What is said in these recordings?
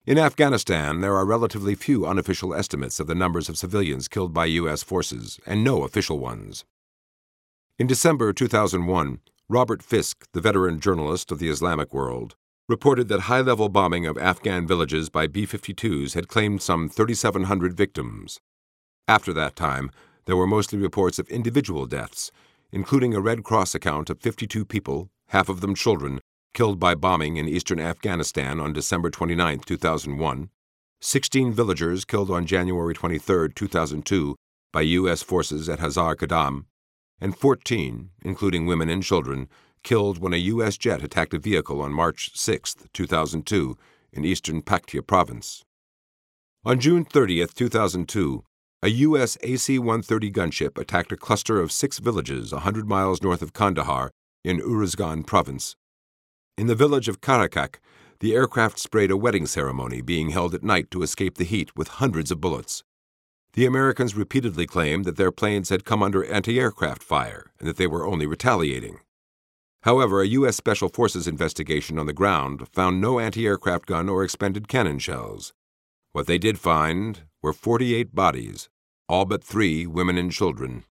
In Afghanistan, there are relatively few unofficial estimates of the numbers of civilians killed by U.S. forces, and no official ones. In December 2001, Robert Fisk, the veteran journalist of the Islamic world, reported that high-level bombing of Afghan villages by B-52s had claimed some 3,700 victims. After that time, there were mostly reports of individual deaths, including a Red Cross account of 52 people, half of them children, killed by bombing in eastern Afghanistan on December 29, 2001, 16 villagers killed on January 23, 2002, by U.S. forces at Hazar Qadam, and 14, including women and children, killed when a U.S. jet attacked a vehicle on March 6, 2002, in eastern Paktia province. On June 30, 2002, a U.S. AC-130 gunship attacked a cluster of 6 villages 100 miles north of Kandahar in Uruzgan province. In the village of Karakak, the aircraft sprayed a wedding ceremony being held at night to escape the heat with hundreds of bullets. The Americans repeatedly claimed that their planes had come under anti-aircraft fire and that they were only retaliating. However, a U.S. Special Forces investigation on the ground found no anti-aircraft gun or expended cannon shells. What they did find were 48 bodies, all but 3 women and children.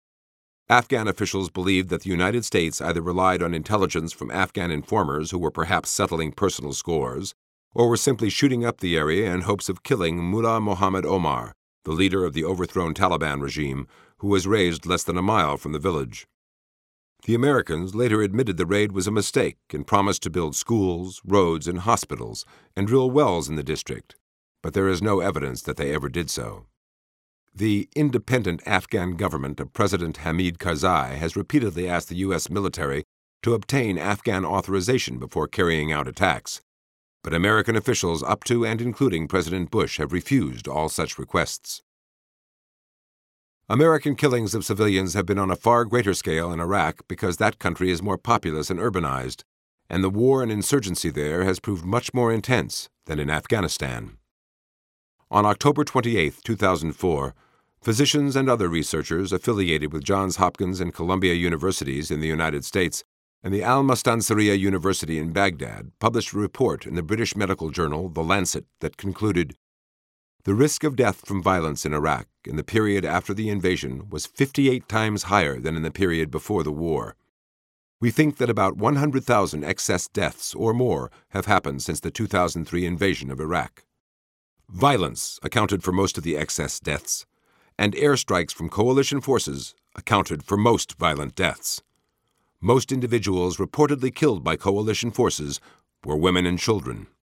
Afghan officials believed that the United States either relied on intelligence from Afghan informers who were perhaps settling personal scores, or were simply shooting up the area in hopes of killing Mullah Mohammed Omar, the leader of the overthrown Taliban regime, who was raised less than a mile from the village. The Americans later admitted the raid was a mistake and promised to build schools, roads, and hospitals, and drill wells in the district, but there is no evidence that they ever did so. The independent Afghan government of President Hamid Karzai has repeatedly asked the U.S. military to obtain Afghan authorization before carrying out attacks, but American officials up to and including President Bush have refused all such requests. American killings of civilians have been on a far greater scale in Iraq because that country is more populous and urbanized, and the war and insurgency there has proved much more intense than in Afghanistan. On October 28, 2004, physicians and other researchers affiliated with Johns Hopkins and Columbia Universities in the United States and the Al-Mustansiriya University in Baghdad published a report in the British medical journal The Lancet that concluded, "The risk of death from violence in Iraq in the period after the invasion was 58 times higher than in the period before the war. We think that about 100,000 excess deaths or more have happened since the 2003 invasion of Iraq. Violence accounted for most of the excess deaths, and airstrikes from coalition forces accounted for most violent deaths. Most individuals reportedly killed by coalition forces were women and children."